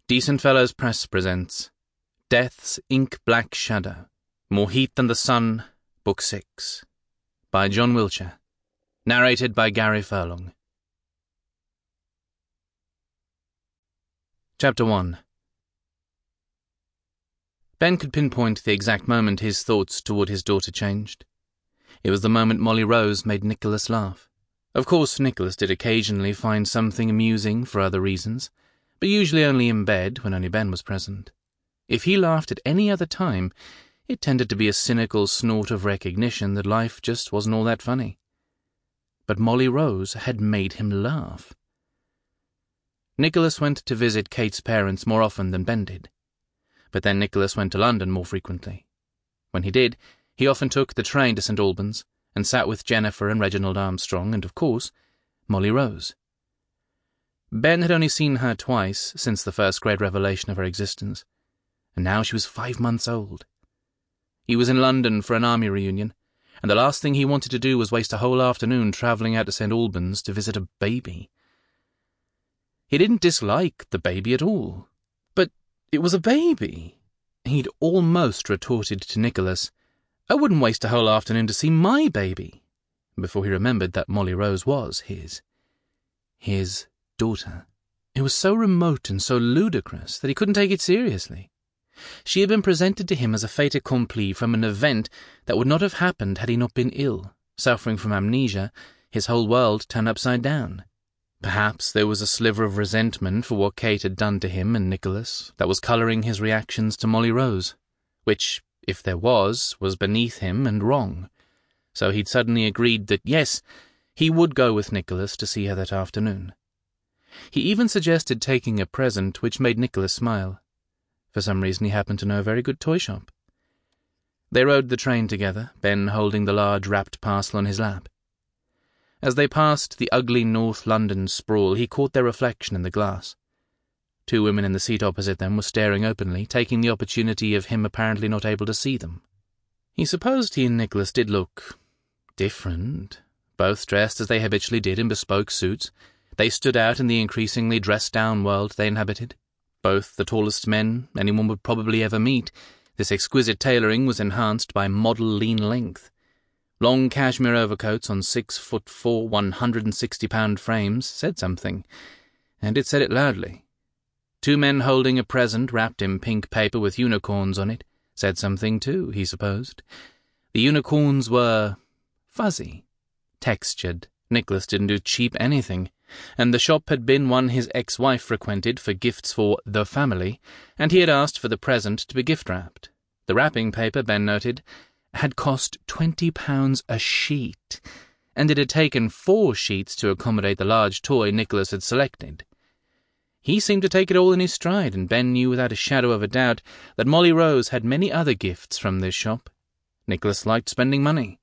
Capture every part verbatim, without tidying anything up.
Decent Fellows Press presents Death's Ink-Black Shadow, More Heat Than the Sun, Book six, by John Wiltshire, narrated by Gary Furlong. Chapter one. Ben could pinpoint the exact moment his thoughts toward his daughter changed. It was the moment Molly Rose made Nicholas laugh. Of course, Nicholas did occasionally find something amusing for other reasons, but usually only in bed when only Ben was present. If he laughed at any other time, it tended to be a cynical snort of recognition that life just wasn't all that funny. But Molly Rose had made him laugh. Nicholas went to visit Kate's parents more often than Ben did. But then Nicholas went to London more frequently. When he did, he often took the train to Saint Albans and sat with Jennifer and Reginald Armstrong and, of course, Molly Rose. Ben had only seen her twice since the first great revelation of her existence, and now she was five months old. He was in London for an army reunion, and the last thing he wanted to do was waste a whole afternoon travelling out to Saint Albans to visit a baby. He didn't dislike the baby at all, but it was a baby. He'd almost retorted to Nicholas, "I wouldn't waste a whole afternoon to see my baby," before he remembered that Molly Rose was his. His daughter. It was so remote and so ludicrous that he couldn't take it seriously. She had been presented to him as a fait accompli from an event that would not have happened had he not been ill, suffering from amnesia, his whole world turned upside down. Perhaps there was a sliver of resentment for what Kate had done to him and Nicholas that was colouring his reactions to Molly Rose, which, if there was, was beneath him and wrong. So he'd suddenly agreed that, yes, he would go with Nicholas to see her that afternoon. He even suggested taking a present which made Nicholas smile. For some reason he happened to know a very good toy shop. They rode the train together, Ben holding the large wrapped parcel on his lap. As they passed the ugly North London sprawl, he caught their reflection in the glass. Two women in the seat opposite them were staring openly, taking the opportunity of him apparently not able to see them. He supposed he and Nicholas did look different, both dressed as they habitually did in bespoke suits. They stood out in the increasingly dressed-down world they inhabited. Both the tallest men anyone would probably ever meet, this exquisite tailoring was enhanced by model lean length. Long cashmere overcoats on six-foot-four, one-hundred-and-sixty-pound frames said something, and it said it loudly. Two men holding a present wrapped in pink paper with unicorns on it said something too, he supposed. The unicorns were fuzzy, textured. Nicholas didn't do cheap anything, and the shop had been one his ex-wife frequented for gifts for the family, and he had asked for the present to be gift-wrapped. The wrapping paper, Ben noted, had cost twenty pounds a sheet, and it had taken four sheets to accommodate the large toy Nicholas had selected. He seemed to take it all in his stride, and Ben knew without a shadow of a doubt that Molly Rose had many other gifts from this shop. Nicholas liked spending money.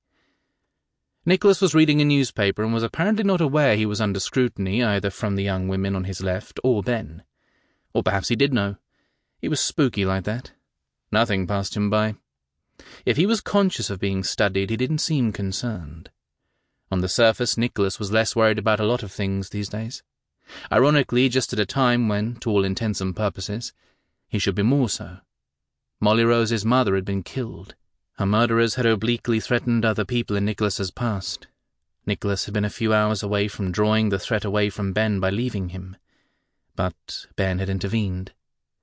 Nicholas was reading a newspaper and was apparently not aware he was under scrutiny either from the young women on his left or Ben. Or perhaps he did know. He was spooky like that. Nothing passed him by. If he was conscious of being studied, he didn't seem concerned. On the surface, Nicholas was less worried about a lot of things these days. Ironically, just at a time when, to all intents and purposes, he should be more so. Molly Rose's mother had been killed. Her murderers had obliquely threatened other people in Nicholas's past. Nicholas had been a few hours away from drawing the threat away from Ben by leaving him. But Ben had intervened.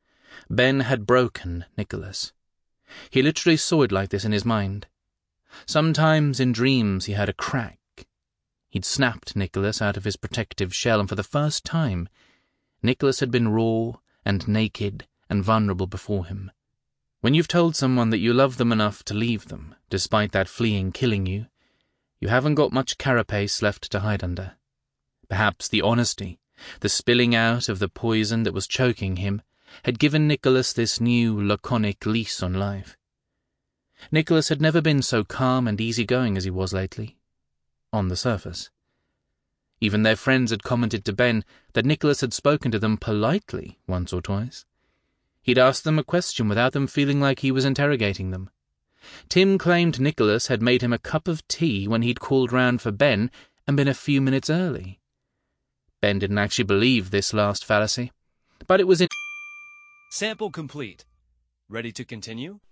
Ben had broken Nicholas. He literally saw it like this in his mind. Sometimes in dreams he heard a crack. He'd snapped Nicholas out of his protective shell, and for the first time, Nicholas had been raw and naked and vulnerable before him. When you've told someone that you love them enough to leave them, despite that fleeing killing you, you haven't got much carapace left to hide under. Perhaps the honesty, the spilling out of the poison that was choking him, had given Nicholas this new, laconic lease on life. Nicholas had never been so calm and easygoing as he was lately. On the surface. Even their friends had commented to Ben that Nicholas had spoken to them politely once or twice. He'd asked them a question without them feeling like he was interrogating them. Tim claimed Nicholas had made him a cup of tea when he'd called round for Ben and been a few minutes early. Ben didn't actually believe this last fallacy, but it was in Sample complete. Ready to continue?